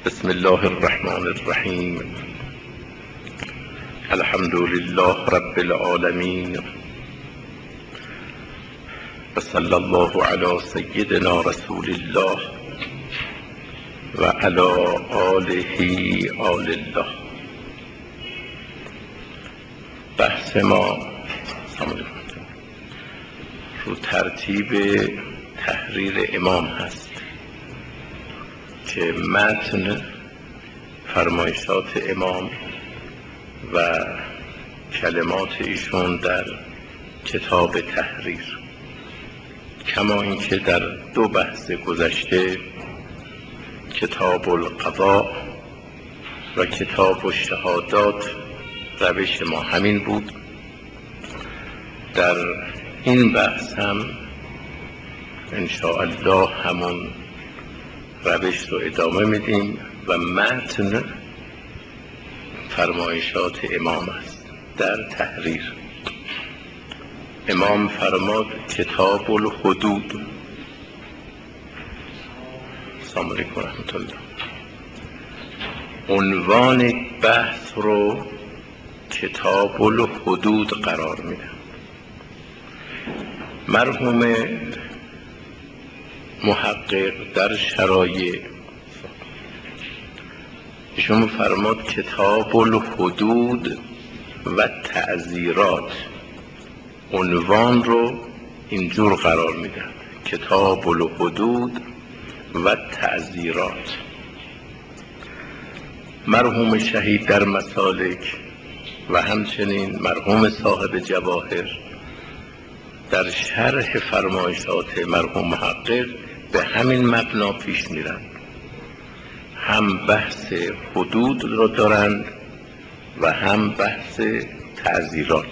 بسم الله الرحمن الرحیم. الحمد لله رب العالمین و صلی الله علی سیدنا رسول الله و علی آله آل الله. بحث ما رو ترتیب تحریر امام هست که متن فرمایشات امام و کلمات ایشون در کتاب تحریر، کما اینکه در دو بحث گذشته کتاب القضاء و کتاب الشهادات روش ما همین بود. در این بحث هم انشاءالله همون روش رو ادامه میدیم و متن فرمایشات امام است در تحریر. امام فرماد کتاب الحدود. السلام علیکم و رحمت الله. عنوان بحث رو کتاب الحدود قرار میدم. مرحوم محقق در شرایع ایشون فرماد کتاب الحدود و تعزیرات. عنوان رو اینجور قرار میدن کتاب الحدود و تعزیرات. مرحوم شهید در مسالک و همچنین مرحوم صاحب جواهر در شرح فرمایشات مرحوم محقق به همین مبنا پیش میرن، هم بحث حدود رو دارند و هم بحث تعزیرات.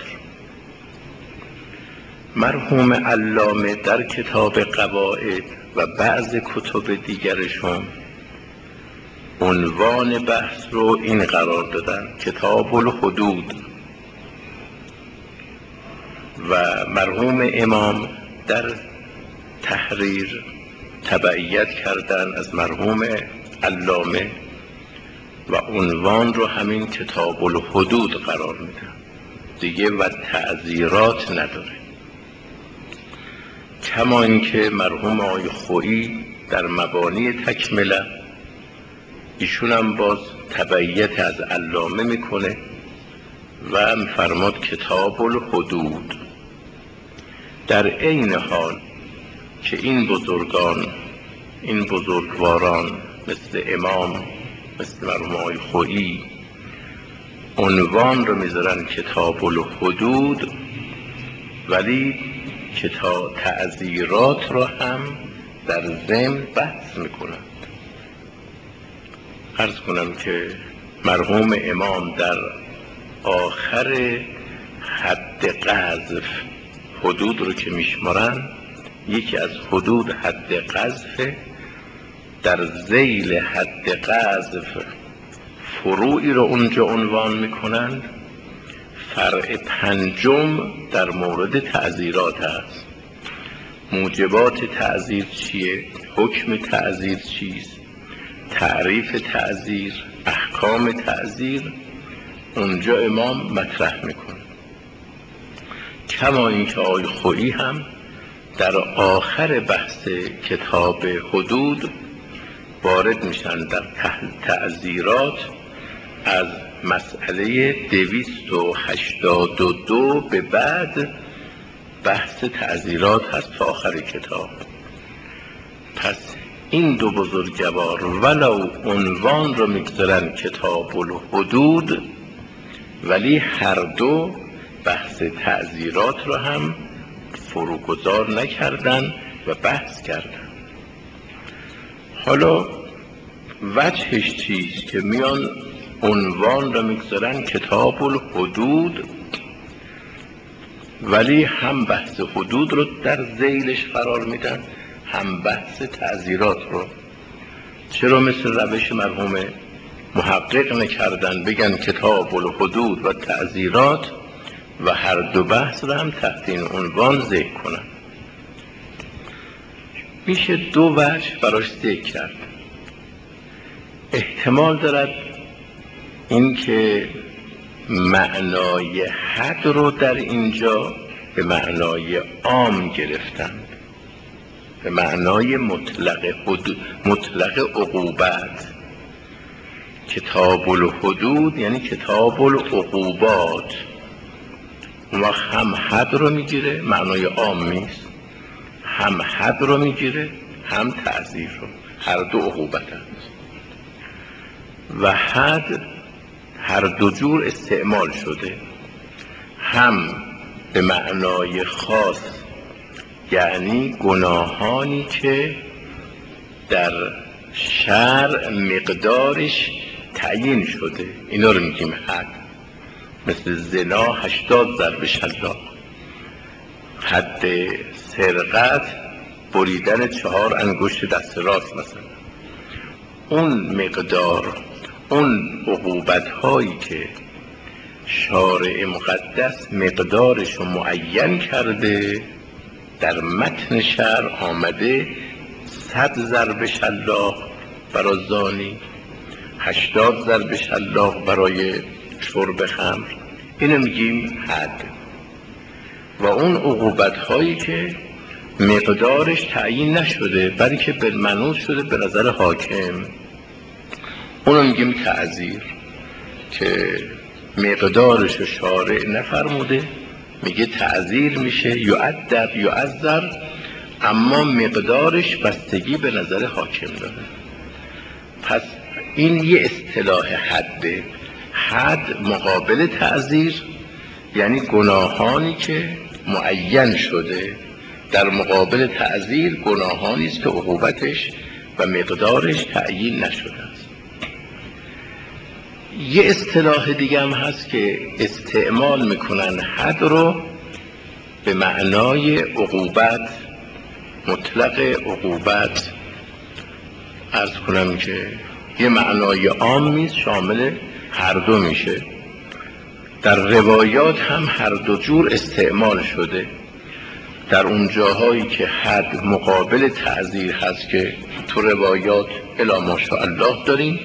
مرحوم علامه در کتاب قواعد و بعض کتب دیگرشون عنوان بحث رو این قرار دادن کتاب الحدود، و مرحوم امام در تحریر تبعیت کردن از مرحوم علامه و عنوان رو همین کتاب الحدود قرار میدن دیگه و تعزیرات نداره. کما اینکه مرحوم آقای خویی در مبانی تکمله ایشون هم باز تبعیت از علامه میکنه و فرماد کتاب الحدود. در عین حال که این بزرگان، این بزرگواران مثل امام، مثل مرحوم آقای خویی عنوان رو میذارن کتاب الحدود، ولی کتاب تعزیرات رو هم در ضمن بحث میکنن. عرض کنم که مرحوم امام در آخر حد قذف، حدود رو که میشمارن یکی از حدود حد قذف، در ذیل حد قذف فروعی رو اونجا عنوان میکنند. فرع پنجم در مورد تعزیرات هست. موجبات تعزیر چیه؟ حکم تعزیر چیست؟ تعریف تعزیر، احکام تعزیر اونجا امام مطرح میکنه. کما اینکه آقای خویی هم در آخر بحث کتاب حدود وارد میشن در تعزیرات از مسئله 282 به بعد بحث تعزیرات هست تا آخر کتاب. پس این دو بزرگوار ولو عنوان رو میگذارن کتاب الحدود، ولی هر دو بحث تعزیرات رو هم فروگذار نکردن و بحث کردن. حالا وجهش چیست که میان عنوان رو میگذارن کتاب الحدود، ولی هم بحث حدود رو در ذیلش قرار میدن هم بحث تعزیرات رو؟ چرا مثل روش مرحوم محقق نکردن بگن کتاب الحدود و تعزیرات و هر دو بحث رو هم تحت این عنوان ذکر کنن؟ میشه دو وجه براش ذکر کرد. احتمال دارد اینکه معنای حد رو در اینجا به معنای عام گرفتند، به معنای مطلق عقوبت. کتاب الحدود یعنی کتاب العقوبات. اون هم حد رو میگیره، معنای عام نیست، هم حد رو میگیره هم تعزیر رو، هر دو عقوبت هست. و حد هر دو جور استعمال شده، هم به معنای خاص یعنی گناهانی که در شرع مقدارش تعیین شده، اینا رو میگیم حد. مثل زنا 80 ضرب شلاق، حد سرقت بریدن 4 انگشت دست راست مثلا. اون مقدار، اون عقوبت هایی که شارع مقدس مقدارش رو معین کرده، در متن شرع آمده 100 ضرب شلاق برای زانی، 80 ضرب شلاق برای شرب خمر، اینو میگیم حد. و اون عقوبت هایی که مقدارش تعیین نشده بلکه بالمنوط شده به نظر حاکم، اونو میگیم تعزیر، که مقدارش رو شارع نفرموده، میگه تعزیر میشه، یعذب یعذر، اما مقدارش بستگی به نظر حاکم داره. پس این یه اصطلاح حده. حد مقابل تعزیر یعنی گناهانی که معین شده، در مقابل تعزیر گناهانی است که عقوبتش و مقدارش تعیین نشده است. یه اصطلاح دیگه هم هست که استعمال میکنن حد رو به معنای عقوبت، مطلق عقوبت. عرض کنم که یه معنای عام نیست، شامل هر دو میشه. در روایات هم هر دو جور استعمال شده. در اون جاهایی که حد مقابل تعزیر هست که تو روایات الا ماشاءالله داریم،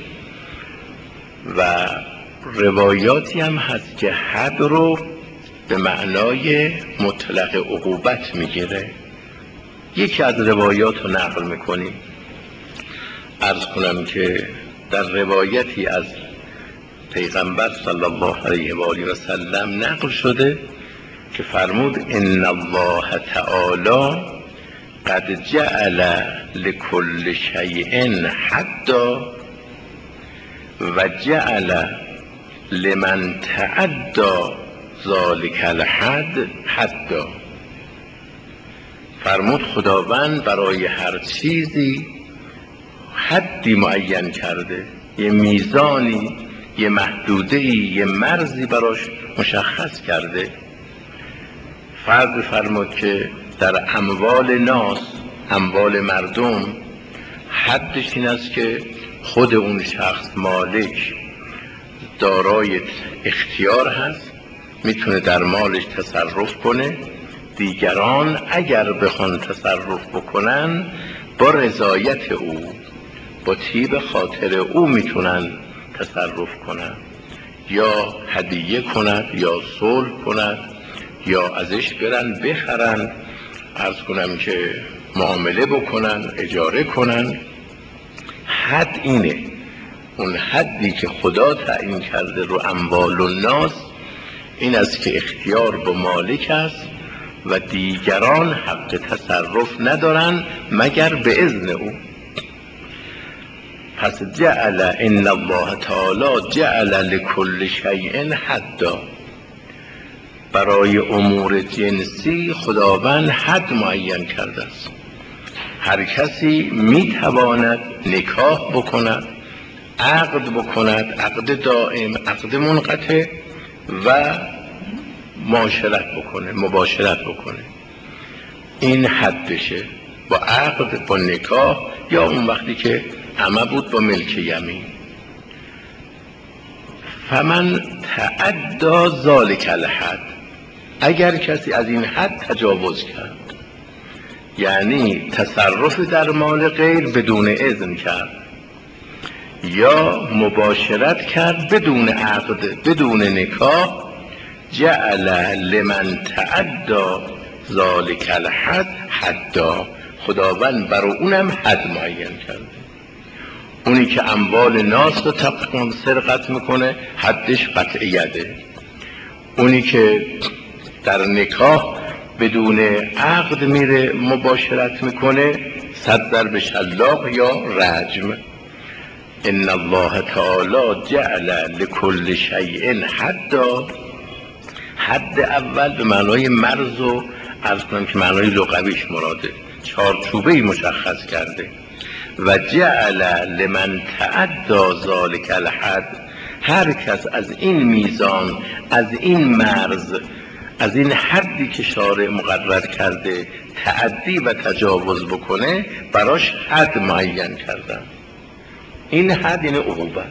و روایاتی هم هست که حد رو به معنای مطلق عقوبت میگیره. یکی از روایات رو نقل میکنیم. عرض کنم که در روایتی از پیغمبر صلی الله علیه و آله و سلم نقل شده که فرمود ان الله تعالی قد جعل لكل شیء حدا و جعل لمن تعدى ذلك الحد حدا. فرمود خداوند برای هر چیزی حدی معین کرده، یه میزانی، یه محدوده‌ای، یه مرزی براش مشخص کرده. فرض فرمود که در اموال ناس، اموال مردم، حدش این است که خود اون شخص مالک دارای اختیار هست، میتونه در مالش تصرف کنه، دیگران اگر بخوان تصرف بکنن با رضایت او، با طیب خاطر او میتونن تصرف کنن، یا هدیه کند یا صلح کند یا ازش برن بخرن، عرض کنم که معامله بکنن، اجاره کنن. حد اینه، اون حدی که خدا تعیین کرده رو اموال الناس این است که اختیار با مالک است و دیگران حق تصرف ندارن مگر به اذن او. پس جعل ان الله تعالی جعل لكل شیء حدا، برای امور جنسی خداوند حد معین کرده است. هر کسی میتواند نکاح بکند، عقد بکند، عقد دائم، عقد منقطع، و معاشرت بکنه، مباشرت بکنه. این حدشه، با عقد، با نکاح، یا اون وقتی که همه بود با ملک یمین. فمن تعدی ذلک الحد، اگر کسی از این حد تجاوز کرد، یعنی تصرف در مال غیر بدون اذن کرد، یا مباشرت کرد بدون عقد بدون نکاح، جعل لمن تعدی ذالک الحد حدا، خداوند برای اونم حد معین کرده. اونی که اموال ناس رو سرقت میکنه حدش قطع یده. اونی که در نکاح بدون عقد میره مباشرت میکنه 100 ضرب شلاق یا رجم. ان الله تعالی جعل لكل شیء حدا. حد اول به معنای مرز و عرض کنم که معنای لغویش مراده، چارچوبه‌ای مشخص کرده. و جعل لمن تعدی ذالک الحد، هر کس از این میزان، از این مرز، از این حدی که شارع مقرر کرده تعدی و تجاوز بکنه براش حد معین کردن. این حد یعنی عقوبت،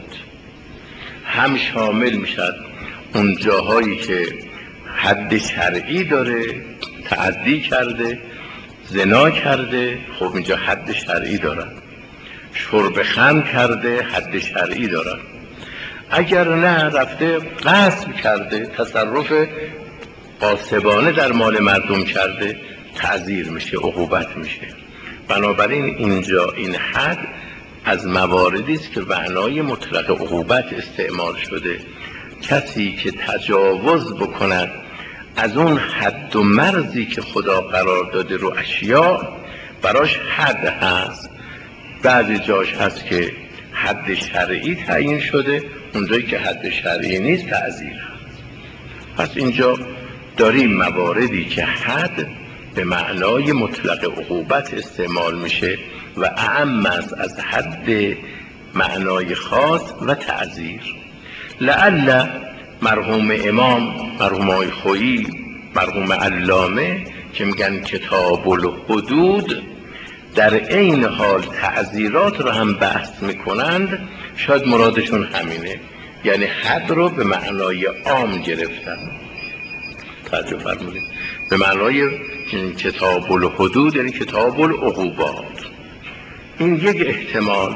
هم شامل میشد اون جاهایی که حد شرعی داره، تعدی کرده، زنا کرده، خب اینجا حد شرعی دارن، شرب خمر کرده حد شرعی دارن، اگر نه رفته غصب کرده، تصرف غاصبانه در مال مردم کرده، تعزیر میشه، عقوبت میشه. بنابراین اینجا این حد از مواردی است که معنای مطلق عقوبت استعمال شده. کسی که تجاوز بکند از اون حد و مرزی که خدا قرار داده رو اشیاء، براش حد هست. بعضی جاش هست که حد شرعی تعیین شده، اونجایی که حد شرعی نیست تعزیر هست. پس اینجا داریم مواردی که حد به معنای مطلق عقوبت استعمال میشه و اعم است از حد معنای خاص و تعزیر. لعل مرحوم امام، مرحوم آقای خویی، مرحوم علامه که میگن کتاب الحدود در این حال تعزیرات رو هم بحث میکنند، شاید مرادشون همینه، یعنی حد رو به معنای عام گرفتن. توجه فرمودید، به معنای کتاب الحدود یعنی کتاب العقوبات. این یک احتمال.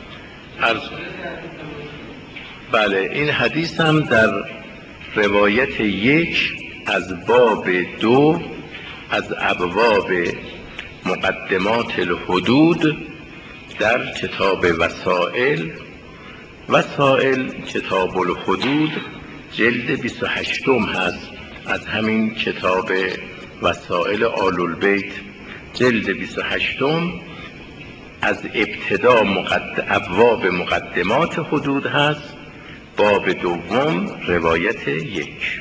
بله، این حدیث هم در روایت 1 از باب 2 از ابواب مقدمات الحدود در کتاب وسائل کتاب الحدود جلد 28 هست. از همین کتاب وسائل آل البیت جلد 28 از ابتدا ابواب مقدمات حدود هست، باب 2 روایت 1.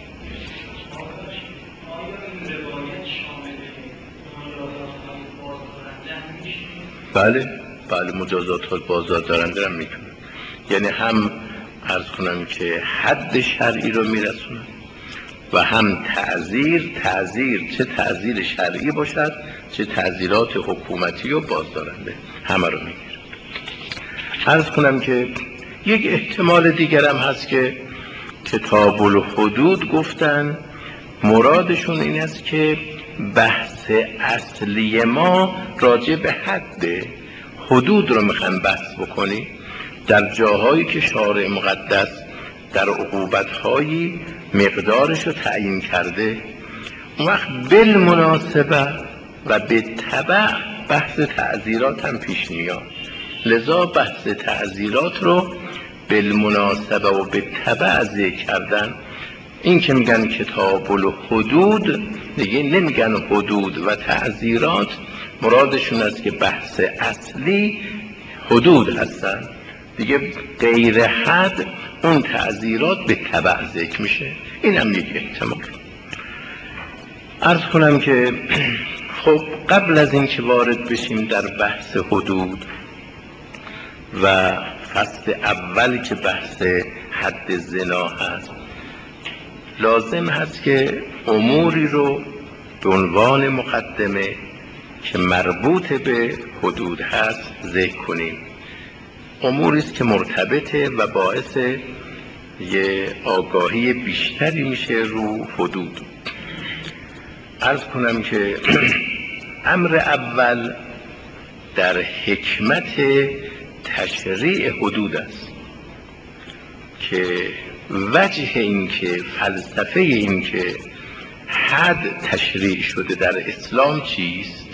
بله مجازات بازدارنده هم میتونه، یعنی هم عرض کنم که حد شرعی رو میرسونن و هم تعزیر چه تعزیر شرعی باشد چه تعزیرات حکومتی و بازدارنده، همه رو میگیره. عرض کنم که یک احتمال دیگر هم هست که کتاب الحدود گفتن مرادشون این است که بحث اصلی ما راجع به حد حدود رو میخوان بحث بکنی، در جاهایی که شارع مقدس در عقوبت‌هایی مقدارش رو تعیین کرده، اون وقت بالمناسبه و به تبع بحث تعزیرات هم پیش میاد. لذا بحث تعزیرات رو بالمناسبه و به تبع ذکر کردن. این که میگن کتاب الحدود دیگه نمیگن حدود و تعزیرات، مرادشون است که بحث اصلی حدود هستن دیگه، غیر حد اون تعزیرات به تبع ذکر میشه. این هم یک احتمال. عرض کنم که خب قبل از این که وارد بشیم در بحث حدود و فصل اول که بحث حد زنا هست، لازم هست که اموری رو به عنوان مقدمه که مربوط به حدود هست ذکر کنیم. اموری است که مرتبطه و باعث یه آگاهی بیشتری میشه رو حدود. عرض کنم که امر اول در حکمت تشریع حدود است که وجه این که فلسفه این که حد تشریع شده در اسلام چیست؟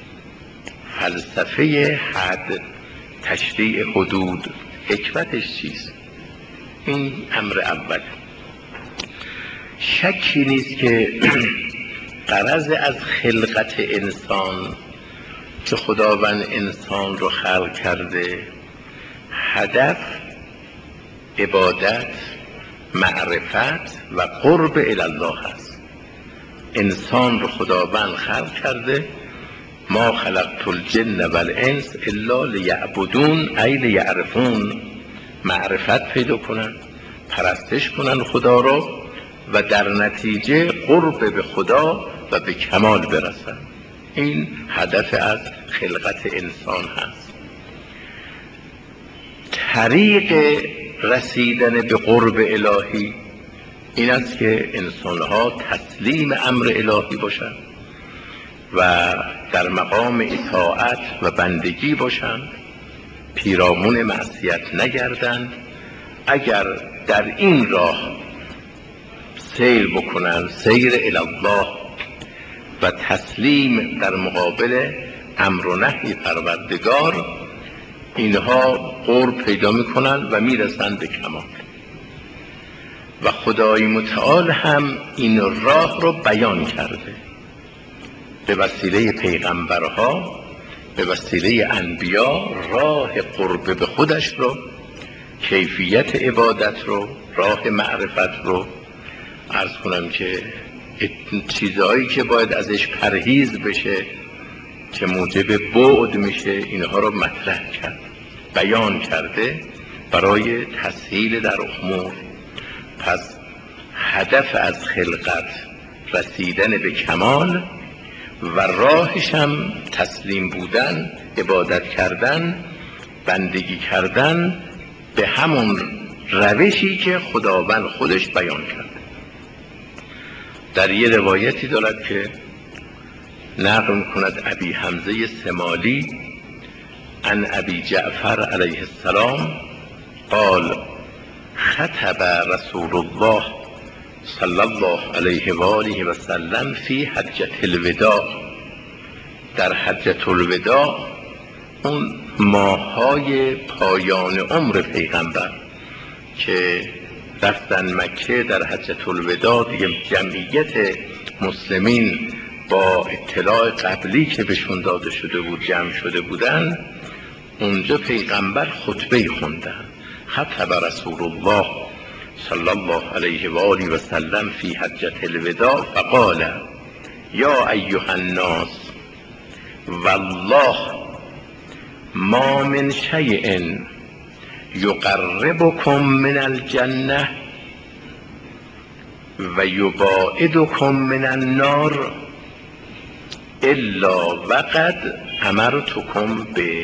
فلسفه حد، تشریع حدود، حکمتش چیست؟ این امر اول. شکی نیست که غرض از خلقت انسان که خداوند انسان رو خلق کرده، هدف عبادت، معرفت و قرب الله است. انسان رو خداوند خلق کرده، ما خلقت الجن والانس الا لیعبدون ای لیعرفون، معرفت پیدا کنن، پرستش کنن خدا رو و در نتیجه قرب به خدا و به کمال برسن. این هدف از خلقت انسان هست. طریق رسیدن به قرب الهی این است که انسانها تسلیم امر الهی باشند و در مقام اطاعت و بندگی باشند، پیرامون معصیت نگردند. اگر در این راه سیر بکنند، سیر الی الله و تسلیم در مقابل امر و نهی پروردگار، اینها قرب پیدا میکنند و میرسند به کمال. و خدای متعال هم این راه رو بیان کرده به وسیله پیغمبرها، به وسیله انبیا، راه قرب به خودش رو، کیفیت عبادت رو، راه معرفت رو. عرض کنم که چیزهایی که باید ازش پرهیز بشه که موجب بعد میشه، اینها رو مطرح کرد، بیان کرده برای تسهیل در امور. پس هدف از خلقت رسیدن به کمال و راهش هم تسلیم بودن، عبادت کردن، بندگی کردن به همون روشی که خداوند خودش بیان کرد. در یه روایتی دارد که نقل می‌کند ابی حمزه سمالی عن ابی جعفر علیه السلام قال خطب رسول الله صلی الله علیه و آله و سلم فی حجة الوداع. در حجة الوداع، اون ماه‌های پایان عمر پیغمبر که رفتن مکه در حجة الوداع، دیگه جمعیت مسلمین با اطلاع قبلی که بهشون داده شده بود جمع شده بودن، اونجا پیغمبر خطبه خوندن. خطب رسول الله صلی الله علیه و آله و سلم فی حجة الوداع فقال یا ایها الناس والله ما من شیء یقربکم من الجنه و یباعدکم من النار الا وقد امرتکم به.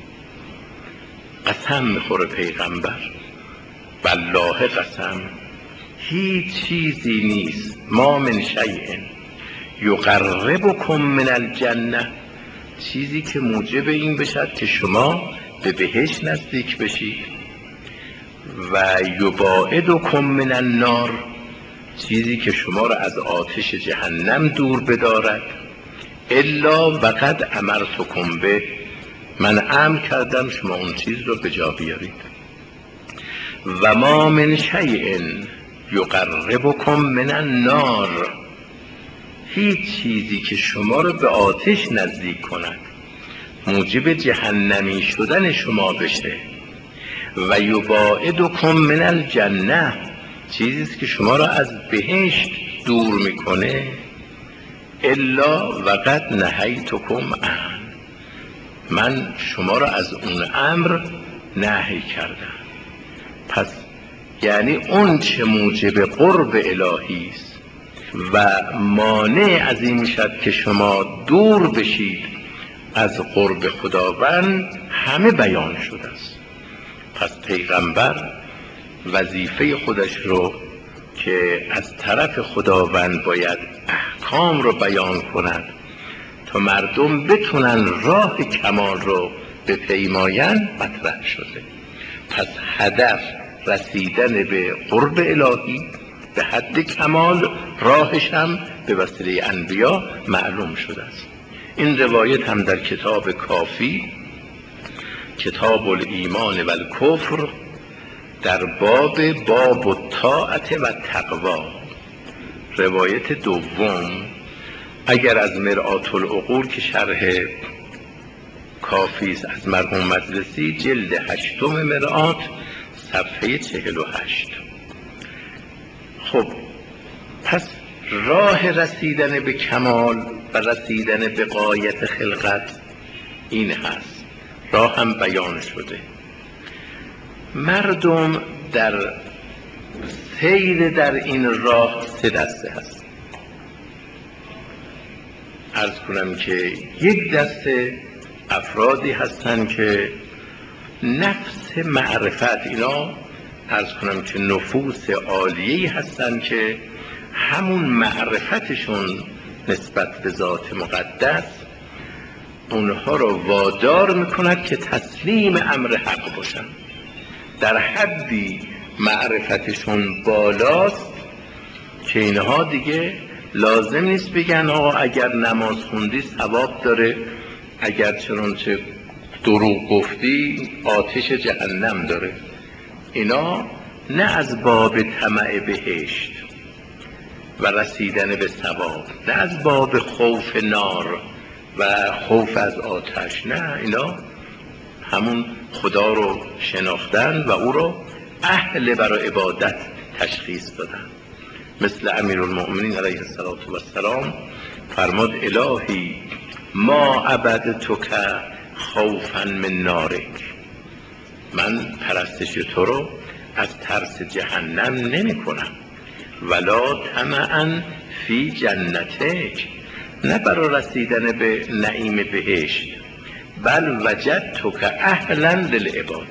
قسم میخوره پیغمبر، والله قسم، هیچ چیزی نیست ما من شیء یقربکم من الجنه، چیزی که موجب این بشد که شما به بهشت نزدیک بشید، و یباعدکم من النار، چیزی که شما را از آتش جهنم دور بدارد، الا وقد امرتکم به، من امر کردم شما اون چیز رو به جا بیارید. و ما من شیء یقربکم من النار، هیچ چیزی که شما رو به آتش نزدیک کند، موجب جهنمی شدن شما بشه، و یباعدکم من الجنه، چیزی که شما را از بهشت دور میکنه، الا وقد نهیتکم عنه، من شما را از اون امر نهی کردم. پس یعنی اون چه موجب قرب الهی است و مانع از این میشد که شما دور بشید از قرب خداوند، همه بیان شده است. پس پیغمبر وظیفه خودش رو که از طرف خداوند باید احکام رو بیان کند تا مردم بتونن راه کمال رو بپیمایند مطرح شده. پس هدف رسیدن به قرب الهی به حد کمال، راهش هم به وسیله انبیا معلوم شده است. این روایت هم در کتاب کافی، کتاب الایمان و الکفر، در باب الطاعت و تقوا، روایت دوم، اگر از مرآة العقول که شرح کافی است از مرحوم مجلسی، جلد 8 مرآة صفحه 48. خب پس راه رسیدن به کمال و رسیدن به غایت خلقت این هست، راه هم بیان شده. مردم در سیر در این راه 3 دسته هست. عرض کنم که یک دسته افرادی هستند که نفس معرفت، اینا عرض کنم که نفوس عالیه‌ای هستند که همون معرفتشون نسبت به ذات مقدس اونها رو وادار میکند که تسلیم امر حق باشن. در حدی معرفتشون بالاست که اینها دیگه لازم نیست بگن آقا اگر نماز خوندی ثواب داره، اگر چنانچه دروغ گفتی آتش جهنم داره. اینا نه از باب طمع بهشت و رسیدن به ثواب، نه از باب خوف نار و خوف از آتش، نه، اینا همون خدا رو شناختن و او رو اهل برای عبادت تشخیص دادن. مثل امیرالمؤمنین علیه السلام فرمود الهی ما عبدتک خوفا من نارک، من پرستش تو رو از ترس جهنم نمی کنم، ولا طمعا فی جنتک، نه برای رسیدن به نعیم بهشت، بل وجدتک اهلا للعباده،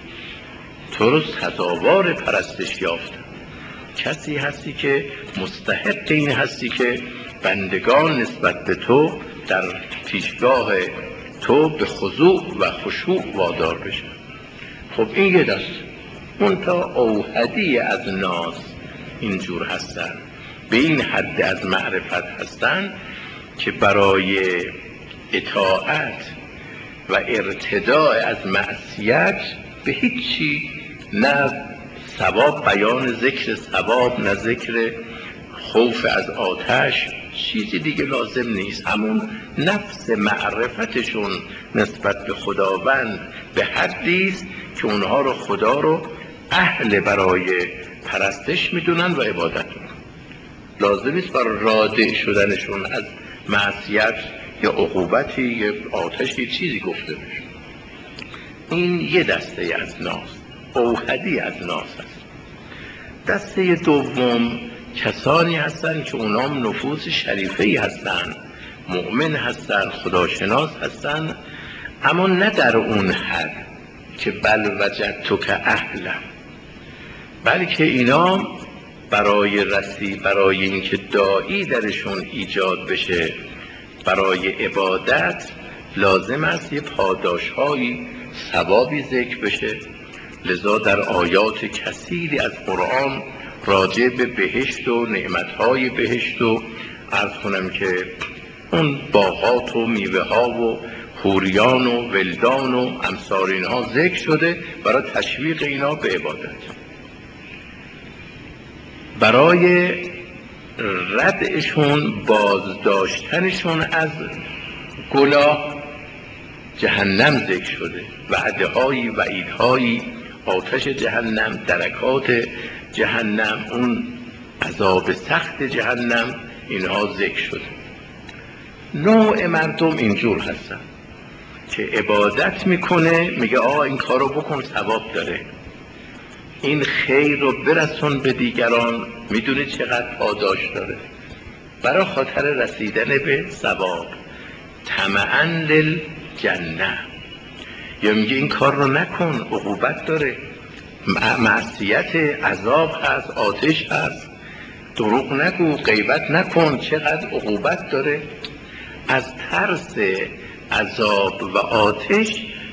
تو رو سزاوار پرستش یافتم، کسی هستی که مستحق این هستی که بندگان نسبت به تو در پیشگاه تو به خضوع و خشوع وادار بشن. خب این یه دست. منتها اوحدی از ناس اینجور هستن، به این حد از معرفت هستن که برای اطاعت و ارتداء از معصیت به هیچی، نه ثواب، بیان ذکر ثواب، نه ذکر خوف از آتش، چیزی دیگه لازم نیست. همون نفس معرفتشون نسبت به خداوند به حدی است که اونها رو خدا رو اهل برای پرستش میدونن و عبادت میکنن. لازم نیست برای رادع شدنشون از معصیت یا عقوبتی یا آتشی چیزی گفته بشه. این یه دسته از ناس، اوحدی از ناس هست. دسته دوم کسانی هستند که اونام نفوس شریفه‌ای هستند، مؤمن هستند، خداشناس هستند، اما نه در اون حد که بل وجدتک اهلا، بلکه اینا برای اینکه داعی درشون ایجاد بشه برای عبادت، لازم است یه پاداش‌هایی، ثوابی ذکر بشه. لذا در آیات کثیری از قرآن راجع به بهشت و نعمتهای بهشت و عرض کنم که اون باغات و میوه ها و حوریان و ولدان و امثال اینها ذکر شده برای تشویق اینا به عبادت، برای ردعشون، بازداشتنشون از گناه. جهنم ذکر شده، وعده هایی، وعیدهایی، آتش جهنم، درکات جهنم، اون عذاب سخت جهنم، اینها ذکر شده. نوع مردم اینجور هستن که عبادت میکنه، میگه آقا این کار رو بکن ثواب داره، این خیر رو برسون به دیگران، میدونی چقدر پاداش داره، برای خاطر رسیدن به ثواب، طمعاً للجنه. یا میگه این کار رو نکن، عقوبت داره، معصیت، عذاب هست، آتش هست، دروغ نگو، غیبت نکن، چقدر عقوبت داره. از ترس عذاب و آتش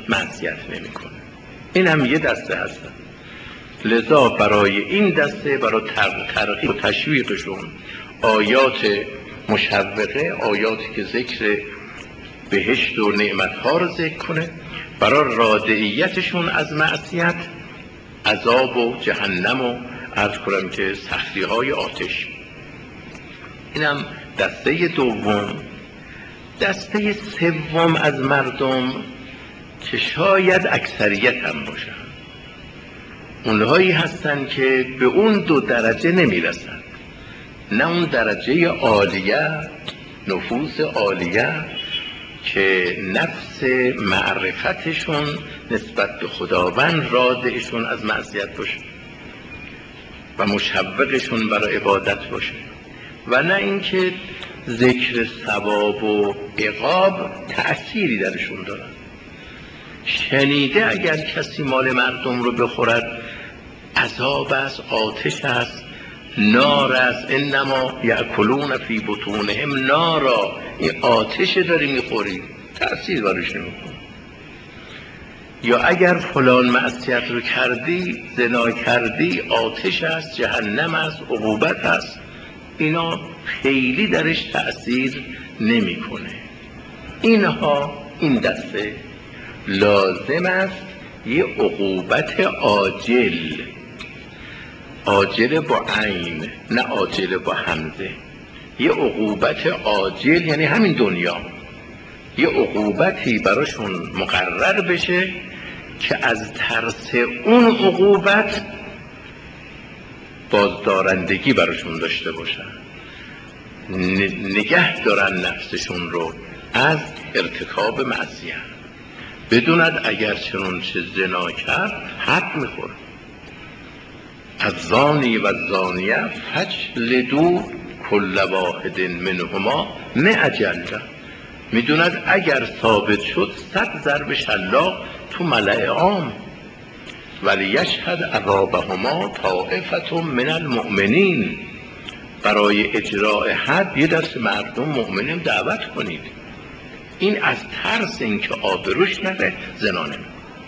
معصیت نمیکنه. این هم یه دسته هستن. لذا برای این دسته، برای ترغیب و تشویقشون آیات مشوقه، آیاتی که ذکر بهشت و نعمتها رو ذکر کنه، برای رادعیتشون از معصیت، عذاب و جهنم و عرض کنم که سختی های آتش. اینم دسته دوم. دسته سوم از مردم که شاید اکثریت هم باشن، اونهایی هستن که به اون دو درجه نمیرسن، نه اون درجه عالیه، نفوس عالیه که نفس معرفتشون نسبت به خداوند رادعشون از معصیت باشه و مشوقشون برای عبادت باشه، و نه اینکه ذکر ثواب و عقاب تأثیری درشون دارن. شنیده اگر کسی مال مردم رو بخورد عذاب است، آتش است، نار است، انما یأکلون فی بطونهم نارا، این آتش داری میخوری، تأثیر برش نمیکنه. یا اگر فلان معصیت رو کردی، زنا کردی، آتش است، جهنم است، عقوبت است، اینا خیلی درش تأثیر نمیکنه. اینها، این دسته لازم است یه عقوبت عاجل، عاجل با عین نه عاجل با همزه، یه عقوبت عاجل یعنی همین دنیا، یه عقوبتی براشون مقرر بشه که از ترس اون عقوبت بازدارندگی براشون داشته باشن، نگه دارن نفسشون رو از ارتکاب معصیت، بدوند اگر چنانچه زنا کرد حق میخوره. از زانی و زانیه فجلدوا کل واحد منهما 100 جلده، میدوند اگر ثابت شد 100 ضرب شلاق تو ملأ عام. ولیشهد عذابهما طائفة من المؤمنین، برای اجراء حد یه دست مردم مؤمنین دعوت کنید. این از ترس اینکه آبروش نره زنا نمیکنه.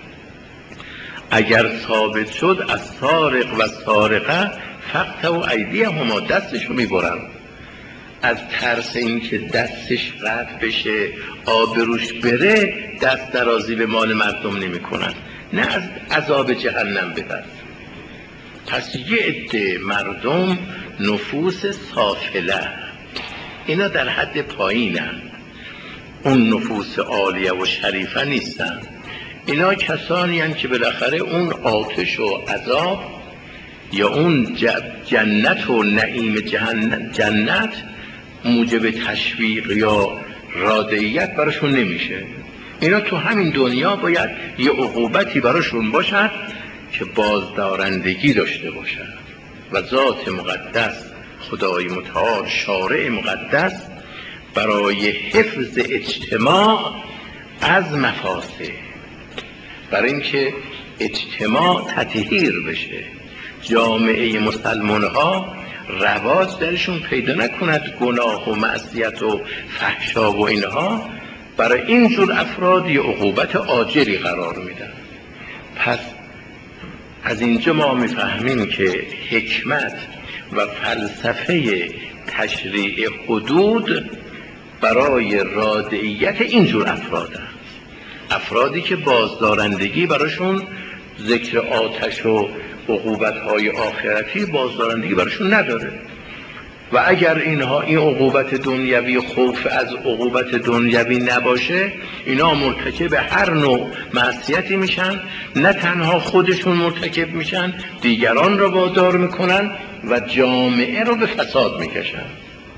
اگر ثابت شد از سارق و سارقه فقطعوا ایدیهما، دستشو میبرن. از ترس اینکه دستش قطع بشه، آبروش بره، دست درازی به مال مردم نمیکنن، نه از عذاب جهنم بترس. پس یه عده مردم نفوس سافله، اینا در حد پایینن، اون نفوس عالیه و شریفه نیستن. اینا کسانی هستند که بالاخره اون آتش و عذاب یا اون جنت و نعیم جنت موجب تشویق یا رادعیت براشون نمیشه. اینا تو همین دنیا باید یه عقوبتی براشون باشد که بازدارندگی داشته باشد. و ذات مقدس خدای متعال شارع مقدس برای حفظ اجتماع از مفاسد، برای اینکه اجتماع تطهیر بشه، جامعه مسلمان ها رواج درشون پیدا نکند گناه و معصیت و فحشا و اینها، برای اینجور افراد یه عقوبت عاجلی قرار میدن. پس از اینجا ما میفهمیم که حکمت و فلسفه تشریع حدود برای رادعیت اینجور افراد است. افرادی که بازدارندگی براشون ذکر آتش و عقوبت‌های آخرتی بازدارندگی براشون نداره. و اگر اینها این عقوبت دنیوی، خوف از عقوبت دنیوی نباشه، اینا مرتکب هر نوع معصیتی میشن، نه تنها خودشون مرتکب میشن، دیگران رو وادار میکنن و جامعه رو به فساد میکشن.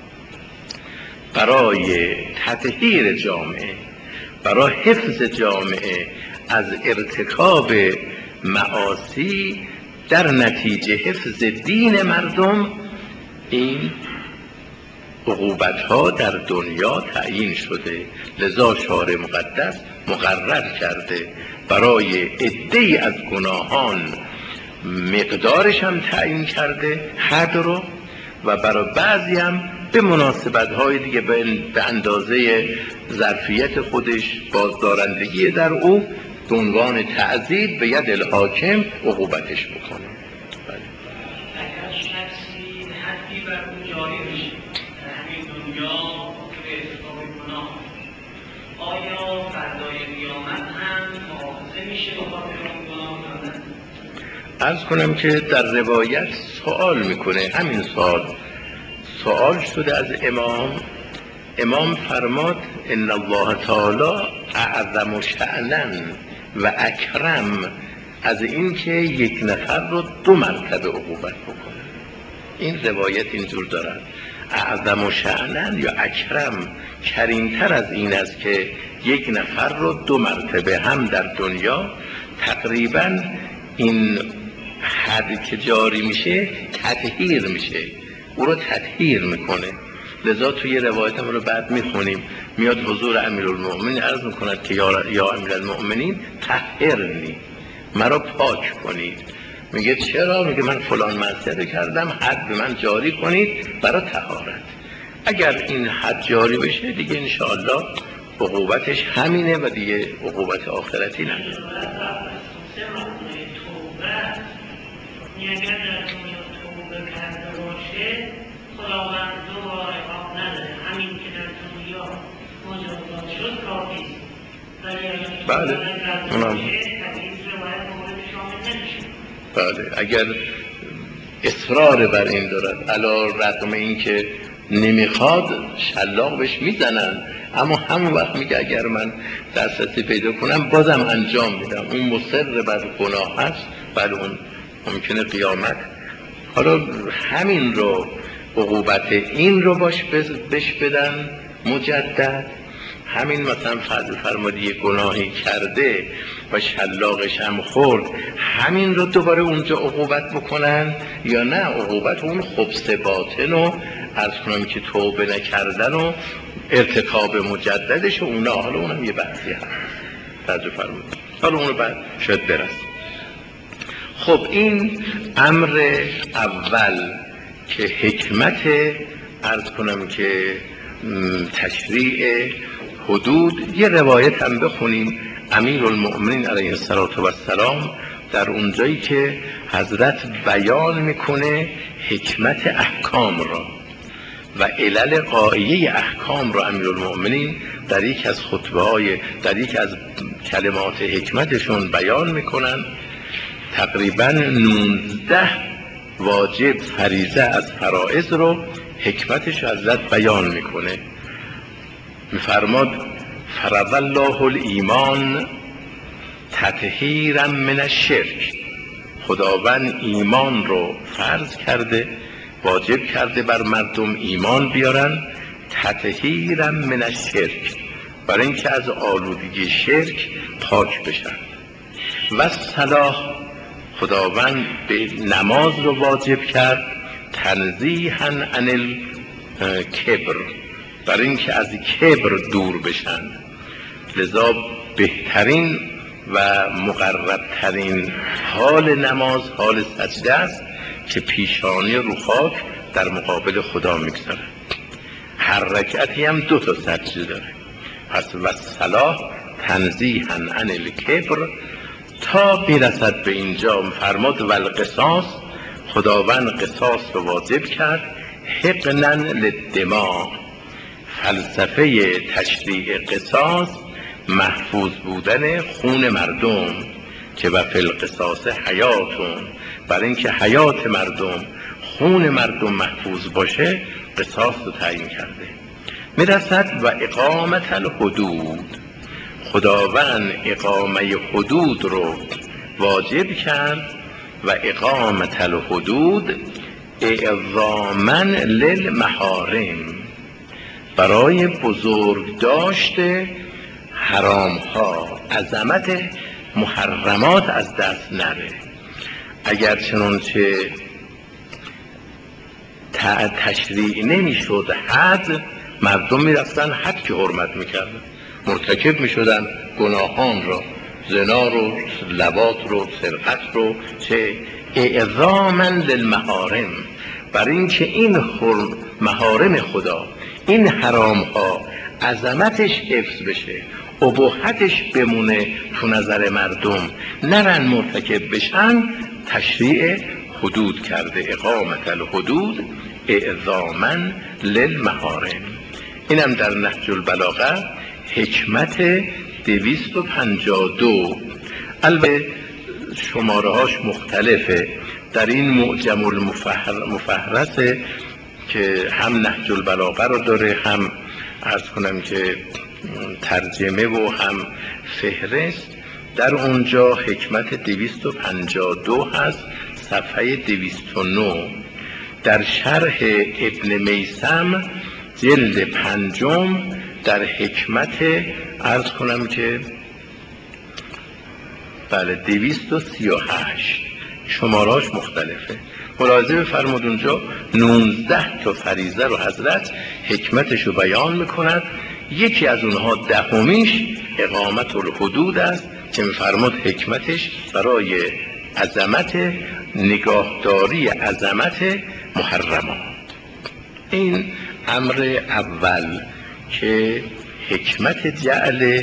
برای تطهیر جامعه، برای حفظ جامعه از ارتکاب معاصی، در نتیجه حفظ دین مردم، این عقوبت‌ها در دنیا تعیین شده. لذا شارع مقدس مقرر کرده برای عده‌ای از گناهان مقدارش هم تعیین کرده حد رو، و برای بعضی هم به مناسبت‌های دیگه به اندازه ظرفیت خودش بازدارندگی در او به عنوان تعذیب به ید الحاکم عقوبتش بکنه. بله. اگر شخصی حدی بر اون جاری بشه در همین دنیا به ارتکاب گناه، آیا فردای قیامت هم مؤاخذه میشه به خاطر اون گناه یا نه؟ عرض کنم که در روایت سوال میکنه، همین سوال شده از امام فرماد ان الله تعالی اعظم شأنا و اکرم از این که یک نفر رو 2 مرتبه عقوبت بکنه. این روایت اینجور دارد، اعظم شأنا یا اکرم، کریمتر از این است که یک نفر رو 2 مرتبه هم در دنیا، تقریبا این حد که جاری میشه تطهیر میشه، او رو تطهیر میکنه. لذا توی روایت هم رو بعد میخونیم، میاد حضور امیرالمؤمنین عرض میکند که یا امیرالمؤمنین طهرنی، مرا پاک کنید. میگه چرا؟ میگه من فلان معصیت کردم، حد به من جاری کنید برای طهارت. اگر این حد جاری بشه دیگه انشاءالله عقوبتش همینه و دیگه عقوبت آخرتی نداره. اگر در دنیا توبه کرده باشه خداوند 2 بار عقاب نداره، همین که در دنیا مجازات شد کافی است. ولی اگر بله اونم بله اگر اصرار بر این دارد، علی رغم این که نمیخواد شلاق بهش میزنن، اما همون وقت میگه اگر من دسترسی پیدا کنم بازم انجام میدم، اون مصر بر گناه هست، بله اون ممکنه قیامت حالا همین رو عقوبت این رو بش بدن مجدد. همین مثلا فرمودی یک گناهی کرده و شلاقش هم خورد، همین رو دوباره اونجا عقوبت بکنن یا نه عقوبت اون خبث باطن و عرض کنم که توبه نکردن و ارتکاب مجددش و اونا، حالا اونم یه بحثی هست توجه فرمودید، حالا اونو بعد شاید برسیم. خب این امر اول که حکمت عرض کنم که تشریع حدود، یه روایت هم بخونیم امیرالمؤمنین علیه السلام در اونجایی که حضرت بیان میکنه حکمت احکام را و علل قائیه احکام را، امیرالمؤمنین در یک از در یک از کلمات حکمتشون بیان میکنن تقریبا 19 واجب فریضه از فرائض رو حکمتش حضرت بیان میکنه. میفرماد فرض الله الایمان تطهیرا من الشرک، خداوند ایمان رو فرض کرده، واجب کرده بر مردم ایمان بیارن، تطهیرا من الشرک، برای اینکه از آلودگی شرک پاک بشن. و صلاح، خداوند به نماز رو واجب کرد تنزیها عن الکبر، برای اینکه از کبر دور بشن. لذا بهترین و مقربترین حال نماز حال سجده است که پیشانی رو خاک در مقابل خدا میگذاره. هر رکعتی هم 2 تا سجده داره. پس و صلاح تنزیها عن الکبر تا میرسد به اینجا فرماد و القصاص، خداوند قصاص رو واجب کرد حقنا للدماء، فلسفه تشریع قصاص محفوظ بودن خون مردم که و فی القصاص حیاتون، برای اینکه حیات مردم خون مردم محفوظ باشه قصاص رو تعیین کرده. میرسد و اقامت الحدود، خداوند اقامه حدود رو واجب کرد و اقامت الحدود اعظاما للمحارم، برای بزرگ داشته حرام ها، عظمت محرمات از دست نره. اگر چنانچه تشریع نمی شد حد، مردم می رفتن حد که حرمت می کردن، مرتکب می شدن گناهان را، زنا رو، لواط رو، سرقت رو، چه اعظاما للمحارم، برای اینکه این محارم خدا، این حرام ها عظمتش حفظ بشه، ابهتش بمونه تو نظر مردم، نرن مرتکب بشن، تشریع حدود کرده. اقامت الحدود اعظاما للمحارم. اینم در نهج البلاغه حکمت 252. البته شماره هاش مختلفه. در این معجم المفهرسه که هم نهج البلاغه رو داره، هم عرض کنم که ترجمه و هم فهرست. در اونجا حکمت 252 هست، صفحه 209. در شرح ابن میثم جلد 5 در حکمت عرض کنم که 238 شماراش مختلفه. ملاحظه بفرمود اونجا 19 تا فریضه رو حضرت حکمتش رو بیان میکند. یکی از اونها 10میش اقامت الحدود است که میفرمود حکمتش برای عظمت نگاهداری عظمت محرمات. این امر اول که حکمت جعل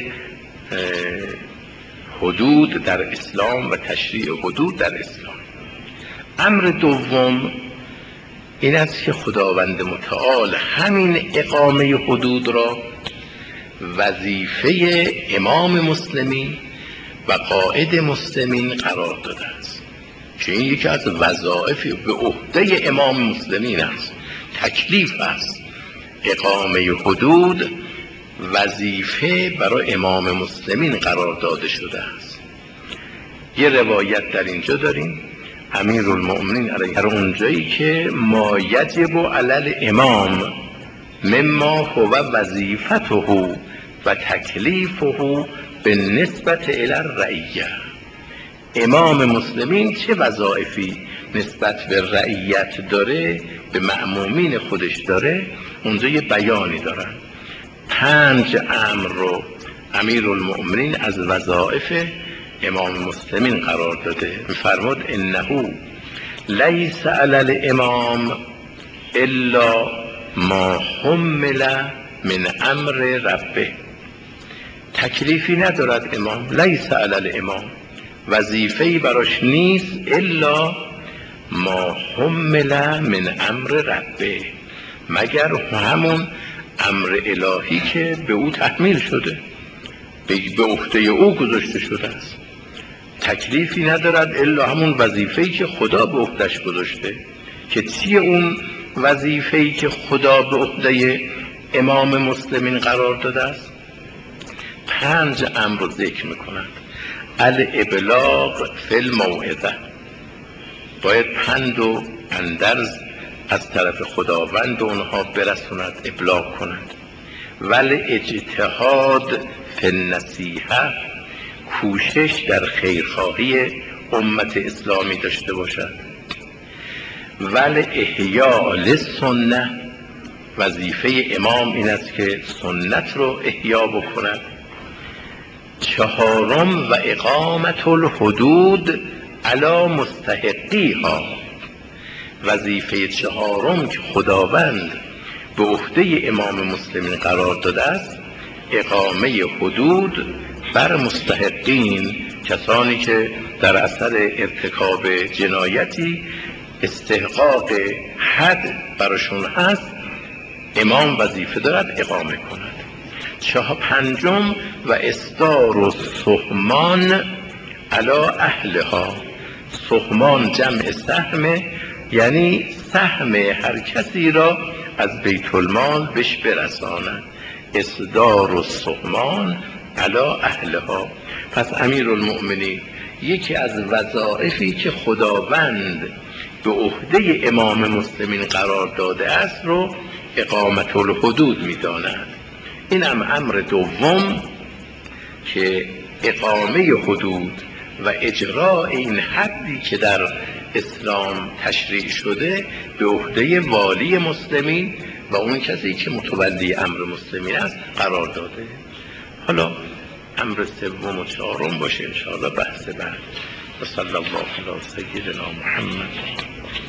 حدود در اسلام و تشریع حدود در اسلام. امر دوم این است که خداوند متعال همین اقامه حدود را وظیفه امام مسلمین و قائد مسلمین قرار داده است، که این یکی از وظایف به عهده امام مسلمین است، تکلیف است. اقامه حدود وظیفه برای امام مسلمین قرار داده شده است. یه روایت در اینجا داریم امیرالمؤمنین علیه اونجایی که ما یجب علی الامام مما هو وظیفته و تکلیفه به نسبت الی الرعیه. امام مسلمین چه وظایفی نسبت به رعیت داره، به مأمومین خودش داره، اونجا یه بیانی دارن. 5 امر رو امیرالمؤمنین از وظایف امام مسلمین قرار داده. میفرمود انه لیس علی الامام الا ما حمل من امر ربه. تکلیفی ندارد امام، لیس علی الامام، وظیفه‌ای براش نیست الا ما حمل من امر ربه، مگر همون امر الهی که به او تحمیل شده، به عهده او گذاشته شده است. تکلیفی ندارد الا همون وظیفه‌ای که خدا به عهدهش گذاشته. که چیه اون وظیفه‌ای که خدا به عهده امام مسلمین قرار داده است؟ 5 امر رو ذکر میکنند. الابلاغ فی الموعظه، باید پند و اندرز از طرف خداوند اونها برسوند، ابلاغ کنند. ولی اجتهاد فی النصیحه، کوشش در خیرخواهی امت اسلامی داشته باشد. ولی احیاء للسنه، وظیفه امام این است که سنت رو احیا بکند. 4 و اقامت الحدود علی مستحقیها، وظیفه 4 که خداوند به عهده امام مسلمین قرار داده است، اقامه حدود بر مستحقین، کسانی که در اثر ارتکاب جنایتی استحقاق حد براشون هست، امام وظیفه دارد اقامه کند. 5 و اصدار و سهمان علی اهلها. سهمان جمع سهم، یعنی سهم هر کسی را از بیت المال بهش برساند. اصدار و سهمان علی اهلها. پس امیرالمؤمنین یکی از وظایفی که خداوند به عهده امام مسلمین قرار داده است رو اقامت الحدود می‌داند. این هم امر دوم که اقامه حدود و اجراء این حدی که در اسلام تشریع شده به عهده والی مسلمین و اون کسی که متولی امر مسلمین است قرار داده. حالا امر 3 و 4 باشه انشاءالله بحث بعد. و صلی الله علی سیدنا محمد.